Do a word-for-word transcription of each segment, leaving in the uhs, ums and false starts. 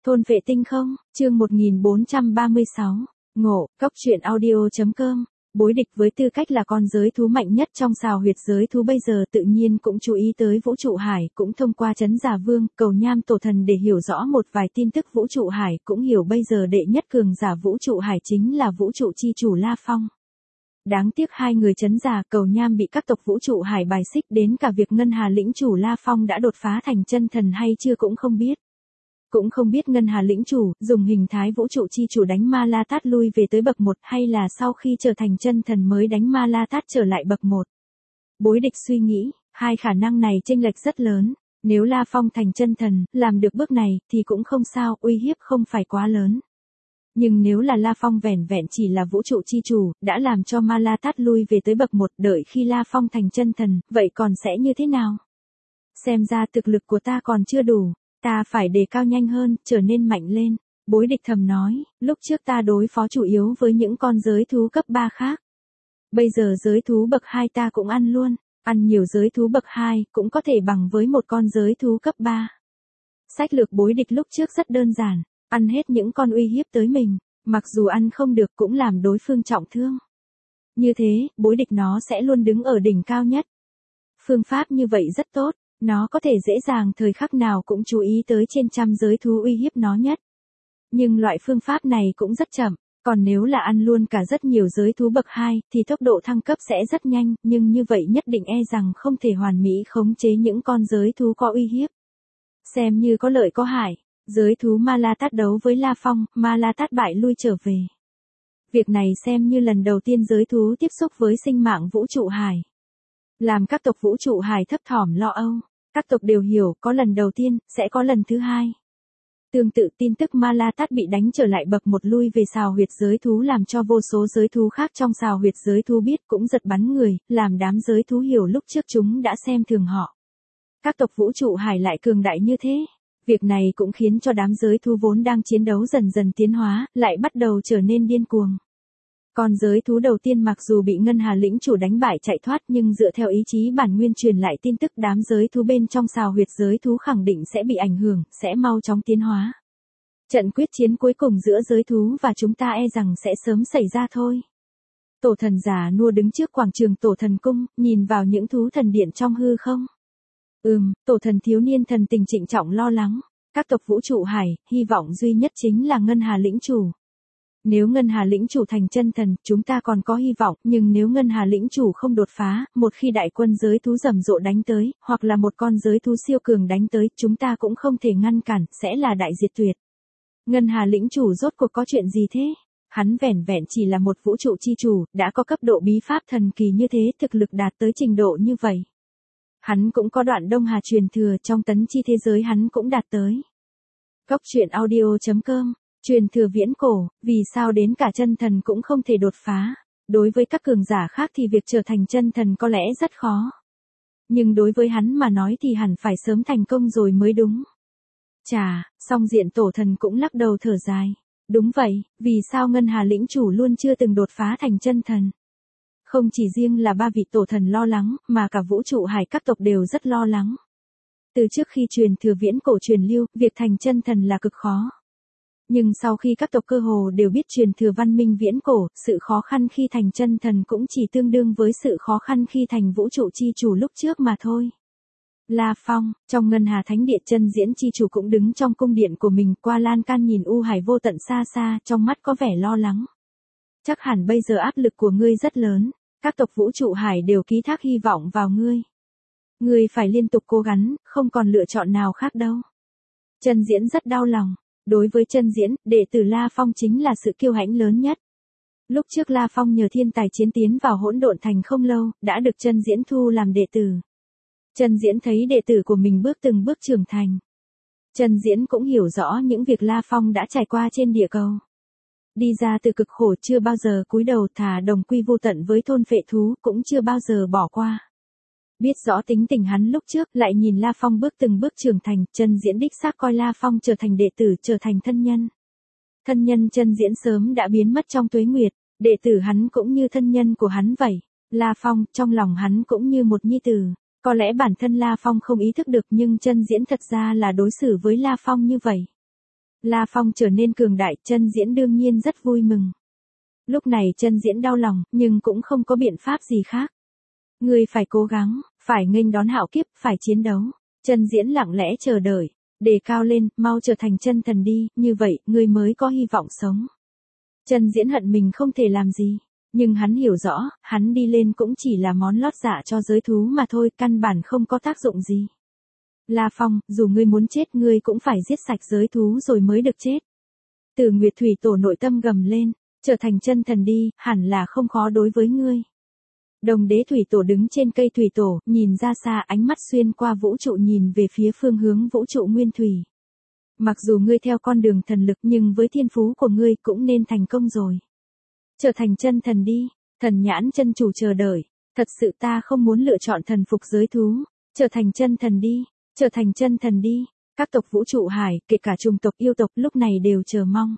Thôn vệ tinh không, chương một nghìn bốn trăm ba mươi sáu, ngộ, cốc truyện audio.com. Bối địch với tư cách là con giới thú mạnh nhất trong xào huyệt giới thú bây giờ tự nhiên cũng chú ý tới vũ trụ hải, cũng thông qua chấn giả vương, cầu nham tổ thần để hiểu rõ một vài tin tức vũ trụ hải, cũng hiểu bây giờ đệ nhất cường giả vũ trụ hải chính là vũ trụ chi chủ La Phong. Đáng tiếc hai người chấn giả cầu nham bị các tộc vũ trụ hải bài xích, đến cả việc Ngân Hà lĩnh chủ La Phong đã đột phá thành chân thần hay chưa cũng không biết. Cũng không biết Ngân Hà lĩnh chủ dùng hình thái vũ trụ chi chủ đánh Ma La Tát lui về tới bậc một hay là sau khi trở thành chân thần mới đánh Ma La Tát trở lại bậc một. Bối địch suy nghĩ, hai khả năng này chênh lệch rất lớn. Nếu La Phong thành chân thần, làm được bước này thì cũng không sao, uy hiếp không phải quá lớn. Nhưng nếu là La Phong vẻn vẹn chỉ là vũ trụ chi chủ, đã làm cho Ma La Tát lui về tới bậc một, đợi khi La Phong thành chân thần, vậy còn sẽ như thế nào? Xem ra thực lực của ta còn chưa đủ. Ta phải đề cao nhanh hơn, trở nên mạnh lên. Bối địch thầm nói, lúc trước ta đối phó chủ yếu với những con giới thú cấp ba khác. Bây giờ giới thú bậc hai ta cũng ăn luôn. Ăn nhiều giới thú bậc hai cũng có thể bằng với một con giới thú cấp ba. Sách lược bối địch lúc trước rất đơn giản. Ăn hết những con uy hiếp tới mình. Mặc dù ăn không được cũng làm đối phương trọng thương. Như thế, bối địch nó sẽ luôn đứng ở đỉnh cao nhất. Phương pháp như vậy rất tốt. Nó có thể dễ dàng thời khắc nào cũng chú ý tới trên trăm giới thú uy hiếp nó nhất. Nhưng loại phương pháp này cũng rất chậm, còn nếu là ăn luôn cả rất nhiều giới thú bậc hai thì tốc độ thăng cấp sẽ rất nhanh, nhưng như vậy nhất định e rằng không thể hoàn mỹ khống chế những con giới thú có uy hiếp. Xem như có lợi có hại, giới thú Ma La Tát đấu với La Phong, Ma La Tát bại lui trở về. Việc này xem như lần đầu tiên giới thú tiếp xúc với sinh mạng vũ trụ hải. Làm các tộc vũ trụ hải thấp thỏm lo âu. Các tộc đều hiểu, có lần đầu tiên, sẽ có lần thứ hai. Tương tự tin tức Ma La Tát bị đánh trở lại bậc một lui về xào huyệt giới thú làm cho vô số giới thú khác trong xào huyệt giới thú biết, cũng giật bắn người, làm đám giới thú hiểu lúc trước chúng đã xem thường họ. Các tộc vũ trụ hải lại cường đại như thế. Việc này cũng khiến cho đám giới thú vốn đang chiến đấu dần dần tiến hóa, lại bắt đầu trở nên điên cuồng. Con giới thú đầu tiên mặc dù bị Ngân Hà lĩnh chủ đánh bại chạy thoát, nhưng dựa theo ý chí bản nguyên truyền lại tin tức đám giới thú bên trong xào huyệt giới thú khẳng định sẽ bị ảnh hưởng, sẽ mau chóng tiến hóa. Trận quyết chiến cuối cùng giữa giới thú và chúng ta e rằng sẽ sớm xảy ra thôi. Tổ thần già nua đứng trước quảng trường tổ thần cung, nhìn vào những thú thần điện trong hư không. Ừm, tổ thần thiếu niên thần tình trịnh trọng lo lắng. Các tộc vũ trụ hải, hy vọng duy nhất chính là Ngân Hà lĩnh chủ. Nếu Ngân Hà lĩnh chủ thành chân thần, chúng ta còn có hy vọng, nhưng nếu Ngân Hà lĩnh chủ không đột phá, một khi đại quân giới thú rầm rộ đánh tới, hoặc là một con giới thú siêu cường đánh tới, chúng ta cũng không thể ngăn cản, sẽ là đại diệt tuyệt. Ngân Hà lĩnh chủ rốt cuộc có chuyện gì thế? Hắn vẻn vẹn chỉ là một vũ trụ chi chủ, đã có cấp độ bí pháp thần kỳ như thế, thực lực đạt tới trình độ như vậy. Hắn cũng có đoạn Đông Hà truyền thừa, trong tấn chi thế giới hắn cũng đạt tới. Cốc truyện audio.com. Truyền thừa viễn cổ, vì sao đến cả chân thần cũng không thể đột phá. Đối với các cường giả khác thì việc trở thành chân thần có lẽ rất khó. Nhưng đối với hắn mà nói thì hẳn phải sớm thành công rồi mới đúng. Chà, song diện tổ thần cũng lắc đầu thở dài. Đúng vậy, vì sao Ngân Hà lĩnh chủ luôn chưa từng đột phá thành chân thần? Không chỉ riêng là ba vị tổ thần lo lắng, mà cả vũ trụ hải các tộc đều rất lo lắng. Từ trước khi truyền thừa viễn cổ truyền lưu, việc thành chân thần là cực khó. Nhưng sau khi các tộc cơ hồ đều biết truyền thừa văn minh viễn cổ, sự khó khăn khi thành chân thần cũng chỉ tương đương với sự khó khăn khi thành vũ trụ chi chủ lúc trước mà thôi. La Phong, trong Ngân Hà Thánh Điện chân diễn chi chủ cũng đứng trong cung điện của mình, qua lan can nhìn u hải vô tận xa xa, trong mắt có vẻ lo lắng. Chắc hẳn bây giờ áp lực của ngươi rất lớn, các tộc vũ trụ hải đều ký thác hy vọng vào ngươi. Ngươi phải liên tục cố gắng, không còn lựa chọn nào khác đâu. Chân diễn rất đau lòng. Đối với chân diễn, đệ tử La Phong chính là sự kiêu hãnh lớn nhất. Lúc trước La Phong nhờ thiên tài chiến tiến vào hỗn độn thành không lâu, đã được chân diễn thu làm đệ tử. Chân diễn thấy đệ tử của mình bước từng bước trưởng thành. Chân diễn cũng hiểu rõ những việc La Phong đã trải qua trên địa cầu. Đi ra từ cực khổ chưa bao giờ cúi đầu, thà đồng quy vô tận với thôn phệ thú, cũng chưa bao giờ bỏ qua. Biết rõ tính tình hắn lúc trước, lại nhìn La Phong bước từng bước trưởng thành, chân diễn đích xác coi La Phong trở thành đệ tử, trở thành thân nhân. Thân nhân chân diễn sớm đã biến mất trong tuế nguyệt, đệ tử hắn cũng như thân nhân của hắn vậy. La Phong, trong lòng hắn cũng như một nhi tử. Có lẽ bản thân La Phong không ý thức được, nhưng chân diễn thật ra là đối xử với La Phong như vậy. La Phong trở nên cường đại, Chân Diễn đương nhiên rất vui mừng. Lúc này Chân Diễn đau lòng, nhưng cũng không có biện pháp gì khác. Ngươi phải cố gắng, phải nghênh đón hạo kiếp, phải chiến đấu. Chân Diễn lặng lẽ chờ đợi, đề cao lên, mau trở thành chân thần đi, như vậy, ngươi mới có hy vọng sống. Chân Diễn hận mình không thể làm gì, nhưng hắn hiểu rõ, hắn đi lên cũng chỉ là món lót dạ cho giới thú mà thôi, căn bản không có tác dụng gì. La Phong, dù ngươi muốn chết ngươi cũng phải giết sạch giới thú rồi mới được chết. Tử Nguyệt Thủy Tổ nội tâm gầm lên, trở thành chân thần đi, hẳn là không khó đối với ngươi. Đồng Đế Thủy Tổ đứng trên cây Thủy Tổ, nhìn ra xa, ánh mắt xuyên qua vũ trụ nhìn về phía phương hướng vũ trụ nguyên thủy. Mặc dù ngươi theo con đường thần lực nhưng với thiên phú của ngươi cũng nên thành công rồi. Trở thành chân thần đi, Thần Nhãn chân chủ chờ đợi, thật sự ta không muốn lựa chọn thần phục giới thú, trở thành chân thần đi, trở thành chân thần đi. Các tộc vũ trụ hải, kể cả chủng tộc yêu tộc lúc này đều chờ mong.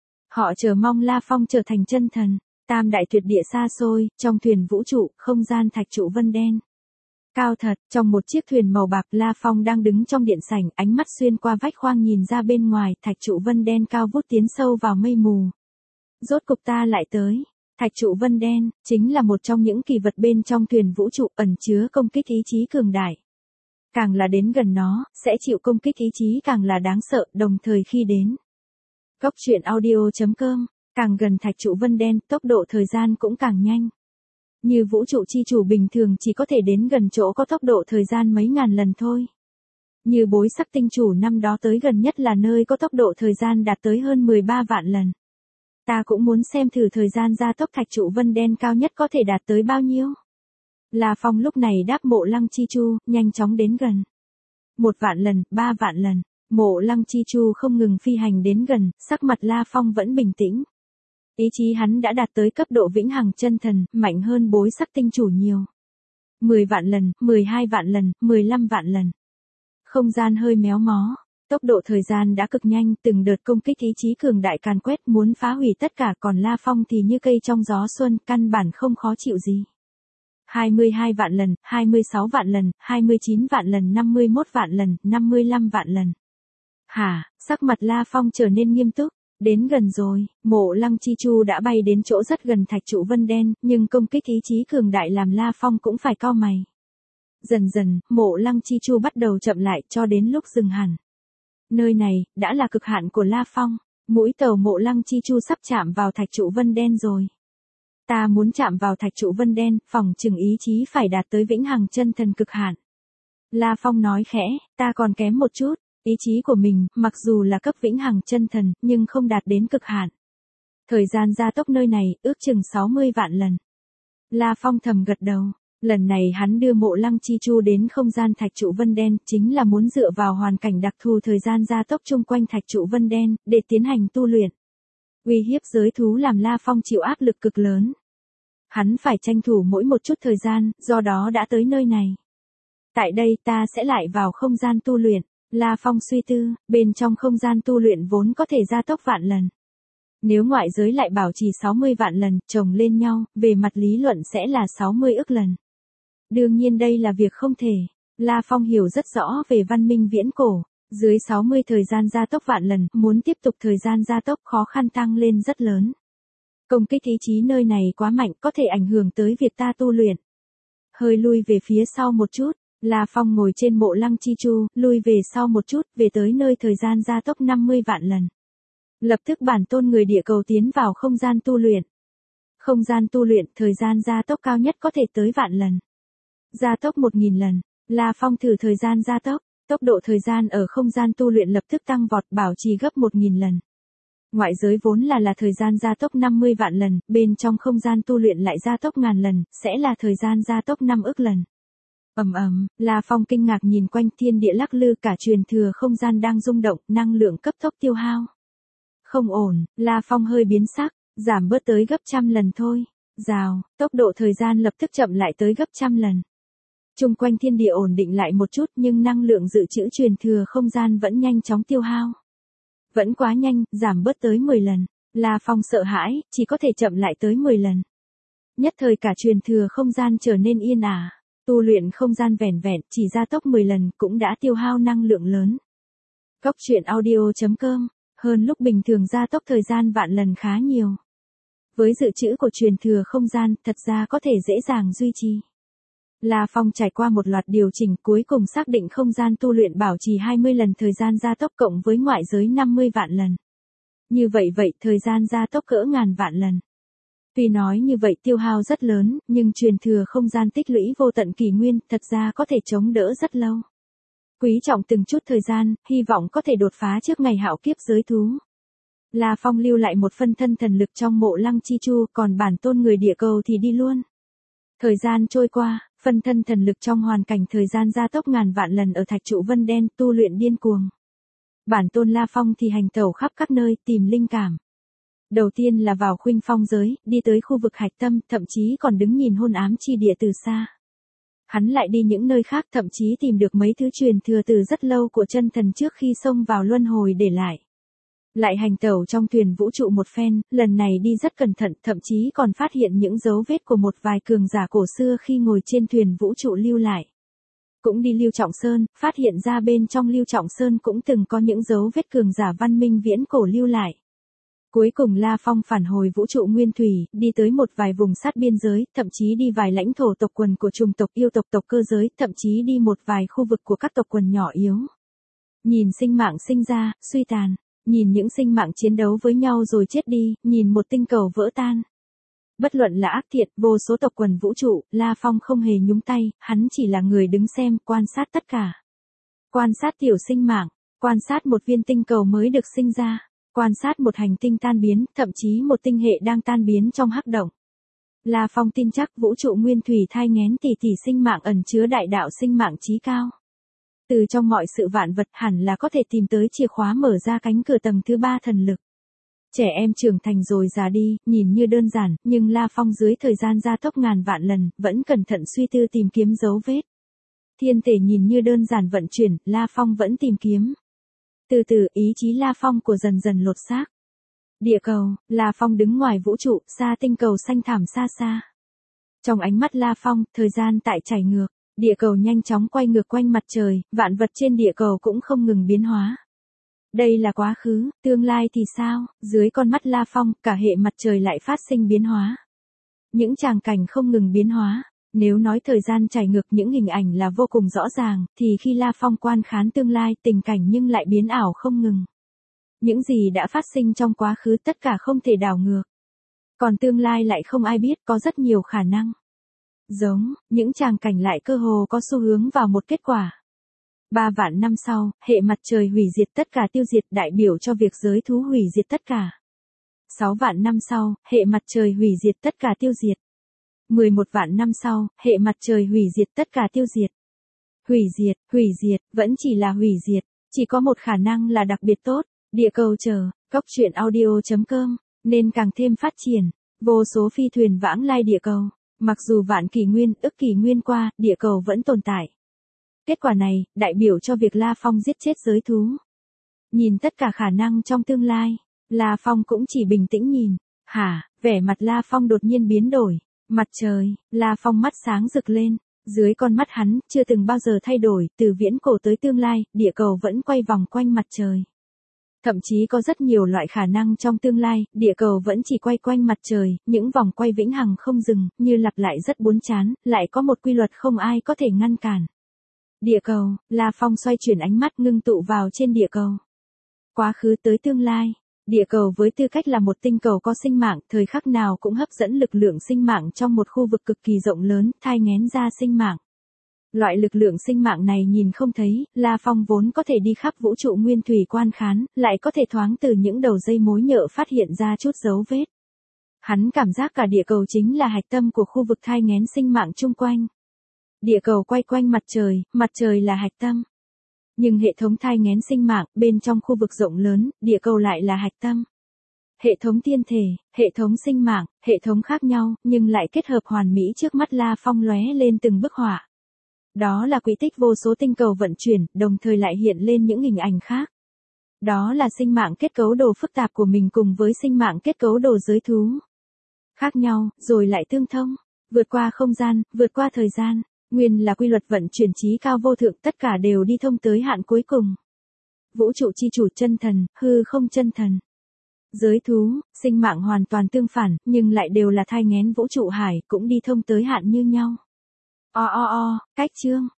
Họ chờ mong La Phong trở thành chân thần. Tam đại tuyệt địa xa xôi, trong thuyền vũ trụ, không gian thạch trụ vân đen. Cao thật, trong một chiếc thuyền màu bạc, La Phong đang đứng trong điện sảnh, ánh mắt xuyên qua vách khoang nhìn ra bên ngoài, thạch trụ vân đen cao vút tiến sâu vào mây mù. Rốt cục ta lại tới. Thạch trụ vân đen, chính là một trong những kỳ vật bên trong thuyền vũ trụ ẩn chứa công kích ý chí cường đại. Càng là đến gần nó, sẽ chịu công kích ý chí càng là đáng sợ, đồng thời khi đến. Góc truyện audio chấm com, càng gần thạch trụ vân đen, tốc độ thời gian cũng càng nhanh. Như vũ trụ chi chủ bình thường chỉ có thể đến gần chỗ có tốc độ thời gian mấy ngàn lần thôi. Như bối sắc tinh chủ năm đó tới gần nhất là nơi có tốc độ thời gian đạt tới hơn mười ba vạn lần. Ta cũng muốn xem thử thời gian gia tốc thạch trụ vân đen cao nhất có thể đạt tới bao nhiêu. La Phong lúc này đáp Mộ Lăng Chi Chu, nhanh chóng đến gần. Một vạn lần, ba vạn lần, Mộ Lăng Chi Chu không ngừng phi hành đến gần, sắc mặt La Phong vẫn bình tĩnh. Ý chí hắn đã đạt tới cấp độ vĩnh hằng chân thần, mạnh hơn bối sắc tinh chủ nhiều. mười vạn lần, mười hai vạn lần, mười lăm vạn lần. Không gian hơi méo mó, tốc độ thời gian đã cực nhanh, từng đợt công kích ý chí cường đại càn quét muốn phá hủy tất cả, còn La Phong thì như cây trong gió xuân, căn bản không khó chịu gì. hai mươi hai vạn lần, hai mươi sáu vạn lần, hai mươi chín vạn lần, năm mươi mốt vạn lần, năm mươi lăm vạn lần. Hả, sắc mặt La Phong trở nên nghiêm túc. Đến gần rồi, Mộ Lăng Chi Chu đã bay đến chỗ rất gần thạch trụ vân đen, nhưng công kích ý chí cường đại làm La Phong cũng phải cau mày. Dần dần, Mộ Lăng Chi Chu bắt đầu chậm lại cho đến lúc dừng hẳn. Nơi này, đã là cực hạn của La Phong, mũi tàu Mộ Lăng Chi Chu sắp chạm vào thạch trụ vân đen rồi. Ta muốn chạm vào thạch trụ vân đen, phòng chừng ý chí phải đạt tới vĩnh hằng chân thần cực hạn. La Phong nói khẽ, ta còn kém một chút. Ý chí của mình, mặc dù là cấp vĩnh hằng chân thần, nhưng không đạt đến cực hạn. Thời gian gia tốc nơi này, ước chừng sáu mươi vạn lần. La Phong thầm gật đầu. Lần này hắn đưa Mộ Lăng Chi Chu đến không gian thạch trụ vân đen, chính là muốn dựa vào hoàn cảnh đặc thù thời gian gia tốc chung quanh thạch trụ vân đen, để tiến hành tu luyện. Uy hiếp giới thú làm La Phong chịu áp lực cực lớn. Hắn phải tranh thủ mỗi một chút thời gian, do đó đã tới nơi này. Tại đây ta sẽ lại vào không gian tu luyện. La Phong suy tư, bên trong không gian tu luyện vốn có thể gia tốc vạn lần. Nếu ngoại giới lại bảo trì sáu mươi vạn lần, chồng lên nhau, về mặt lý luận sẽ là sáu mươi ức lần. Đương nhiên đây là việc không thể. La Phong hiểu rất rõ về văn minh viễn cổ. Dưới sáu mươi thời gian gia tốc vạn lần, muốn tiếp tục thời gian gia tốc khó khăn tăng lên rất lớn. Công kích ý chí nơi này quá mạnh, có thể ảnh hưởng tới việc ta tu luyện. Hơi lui về phía sau một chút. La Phong ngồi trên Mộ Lăng Chi Chu, lui về sau một chút, về tới nơi thời gian gia tốc năm mươi vạn lần. Lập tức bản tôn người địa cầu tiến vào không gian tu luyện. Không gian tu luyện, thời gian gia tốc cao nhất có thể tới vạn lần. Gia tốc một nghìn lần, La Phong thử thời gian gia tốc, tốc độ thời gian ở không gian tu luyện lập tức tăng vọt bảo trì gấp một nghìn lần. Ngoại giới vốn là là thời gian gia tốc năm mươi vạn lần, bên trong không gian tu luyện lại gia tốc ngàn lần, sẽ là thời gian gia tốc năm ức lần. Ầm ầm, La Phong kinh ngạc nhìn quanh, thiên địa lắc lư, cả truyền thừa không gian đang rung động, năng lượng cấp tốc tiêu hao. Không ổn, La Phong hơi biến sắc, giảm bớt tới gấp trăm lần thôi. Rào, tốc độ thời gian lập tức chậm lại tới gấp trăm lần. Chung quanh thiên địa ổn định lại một chút, nhưng năng lượng dự trữ truyền thừa không gian vẫn nhanh chóng tiêu hao. Vẫn quá nhanh, giảm bớt tới mười lần. La Phong sợ hãi, chỉ có thể chậm lại tới mười lần. Nhất thời cả truyền thừa không gian trở nên yên ả. Tu luyện không gian vẻn vẹn, chỉ gia tốc mười lần cũng đã tiêu hao năng lượng lớn. Góc truyện audio chấm com hơn lúc bình thường gia tốc thời gian vạn lần khá nhiều. Với dự trữ của truyền thừa không gian, thật ra có thể dễ dàng duy trì. La Phong trải qua một loạt điều chỉnh cuối cùng xác định không gian tu luyện bảo trì hai mươi lần thời gian gia tốc cộng với ngoại giới năm mươi vạn lần. Như vậy vậy thời gian gia tốc cỡ ngàn vạn lần. Tuy nói như vậy tiêu hao rất lớn, nhưng truyền thừa không gian tích lũy vô tận kỷ nguyên thật ra có thể chống đỡ rất lâu. Quý trọng từng chút thời gian, hy vọng có thể đột phá trước ngày hạo kiếp giới thú. La Phong lưu lại một phân thân thần lực trong mộ Lăng Chi Chu, còn bản tôn người địa cầu thì đi luôn. Thời gian trôi qua, phân thân thần lực trong hoàn cảnh thời gian gia tốc ngàn vạn lần ở thạch trụ vân đen tu luyện điên cuồng. Bản tôn La Phong thì hành tẩu khắp các nơi tìm linh cảm. Đầu tiên là vào Khuynh Phong giới, đi tới khu vực hạch tâm, thậm chí còn đứng nhìn hôn ám chi địa từ xa. Hắn lại đi những nơi khác thậm chí tìm được mấy thứ truyền thừa từ rất lâu của chân thần trước khi xông vào luân hồi để lại. Lại hành tẩu trong thuyền vũ trụ một phen, lần này đi rất cẩn thận, thậm chí còn phát hiện những dấu vết của một vài cường giả cổ xưa khi ngồi trên thuyền vũ trụ lưu lại. Cũng đi Lưu Trọng Sơn, phát hiện ra bên trong Lưu Trọng Sơn cũng từng có những dấu vết cường giả văn minh viễn cổ lưu lại. Cuối cùng La Phong phản hồi vũ trụ nguyên thủy, đi tới một vài vùng sát biên giới, thậm chí đi vài lãnh thổ tộc quần của chủng tộc yêu tộc tộc cơ giới, thậm chí đi một vài khu vực của các tộc quần nhỏ yếu. Nhìn sinh mạng sinh ra, suy tàn, nhìn những sinh mạng chiến đấu với nhau rồi chết đi, nhìn một tinh cầu vỡ tan. Bất luận là ác thiện, vô số tộc quần vũ trụ, La Phong không hề nhúng tay, hắn chỉ là người đứng xem, quan sát tất cả. Quan sát tiểu sinh mạng, quan sát một viên tinh cầu mới được sinh ra. Quan sát một hành tinh tan biến, thậm chí một tinh hệ đang tan biến trong hắc động. La Phong tin chắc vũ trụ nguyên thủy thai nghén tỷ tỷ sinh mạng ẩn chứa đại đạo sinh mạng chí cao. Từ trong mọi sự vạn vật hẳn là có thể tìm tới chìa khóa mở ra cánh cửa tầng thứ ba thần lực. Trẻ em trưởng thành rồi già đi, nhìn như đơn giản, nhưng La Phong dưới thời gian gia tốc ngàn vạn lần, vẫn cẩn thận suy tư tìm kiếm dấu vết. Thiên thể nhìn như đơn giản vận chuyển, La Phong vẫn tìm kiếm. Từ từ ý chí La Phong của dần dần lột xác. Địa cầu, La Phong đứng ngoài vũ trụ, xa tinh cầu xanh thẳm xa xa. Trong ánh mắt La Phong, thời gian tại chảy ngược, địa cầu nhanh chóng quay ngược quanh mặt trời, vạn vật trên địa cầu cũng không ngừng biến hóa. Đây là quá khứ, tương lai thì sao? Dưới con mắt La Phong, cả hệ mặt trời lại phát sinh biến hóa. Những tràng cảnh không ngừng biến hóa. Nếu nói thời gian chảy ngược những hình ảnh là vô cùng rõ ràng, thì khi La Phong quan khán tương lai tình cảnh nhưng lại biến ảo không ngừng. Những gì đã phát sinh trong quá khứ tất cả không thể đảo ngược. Còn tương lai lại không ai biết, có rất nhiều khả năng. Giống, những tràng cảnh lại cơ hồ có xu hướng vào một kết quả. Ba vạn năm sau, hệ mặt trời hủy diệt tất cả tiêu diệt đại biểu cho việc giới thú hủy diệt tất cả. Sáu vạn năm sau, hệ mặt trời hủy diệt tất cả tiêu diệt. mười một vạn năm sau, hệ mặt trời hủy diệt tất cả tiêu diệt. Hủy diệt, hủy diệt, vẫn chỉ là hủy diệt, chỉ có một khả năng là đặc biệt tốt, địa cầu chờ, cốc truyện audio chấm com, nên càng thêm phát triển, vô số phi thuyền vãng lai địa cầu, mặc dù vạn kỷ nguyên, ức kỷ nguyên qua, địa cầu vẫn tồn tại. Kết quả này, đại biểu cho việc La Phong giết chết giới thú. Nhìn tất cả khả năng trong tương lai, La Phong cũng chỉ bình tĩnh nhìn, hả, vẻ mặt La Phong đột nhiên biến đổi. Mặt trời, La Phong mắt sáng rực lên, dưới con mắt hắn, chưa từng bao giờ thay đổi, từ viễn cổ tới tương lai, địa cầu vẫn quay vòng quanh mặt trời. Thậm chí có rất nhiều loại khả năng trong tương lai, địa cầu vẫn chỉ quay quanh mặt trời, những vòng quay vĩnh hằng không dừng, như lặp lại rất buồn chán, lại có một quy luật không ai có thể ngăn cản. Địa cầu, La Phong xoay chuyển ánh mắt ngưng tụ vào trên địa cầu. Quá khứ tới tương lai. Địa cầu với tư cách là một tinh cầu có sinh mạng, thời khắc nào cũng hấp dẫn lực lượng sinh mạng trong một khu vực cực kỳ rộng lớn, thai nghén ra sinh mạng. Loại lực lượng sinh mạng này nhìn không thấy, La Phong vốn có thể đi khắp vũ trụ nguyên thủy quan khán, lại có thể thoáng từ những đầu dây mối nhợ phát hiện ra chút dấu vết. Hắn cảm giác cả địa cầu chính là hạch tâm của khu vực thai nghén sinh mạng chung quanh. Địa cầu quay quanh mặt trời, mặt trời là hạch tâm. Nhưng hệ thống thai nghén sinh mạng, bên trong khu vực rộng lớn, địa cầu lại là hạch tâm. Hệ thống thiên thể, hệ thống sinh mạng, hệ thống khác nhau, nhưng lại kết hợp hoàn mỹ trước mắt La Phong lóe lên từng bức họa. Đó là quỹ tích vô số tinh cầu vận chuyển, đồng thời lại hiện lên những hình ảnh khác. Đó là sinh mạng kết cấu đồ phức tạp của mình cùng với sinh mạng kết cấu đồ giới thú. Khác nhau, rồi lại tương thông, vượt qua không gian, vượt qua thời gian. Nguyên là quy luật vận chuyển trí cao vô thượng, tất cả đều đi thông tới hạn cuối cùng. Vũ trụ chi chủ chân thần, hư không chân thần. Giới thú, sinh mạng hoàn toàn tương phản, nhưng lại đều là thai nghén vũ trụ hải, cũng đi thông tới hạn như nhau. O o o, cách chương.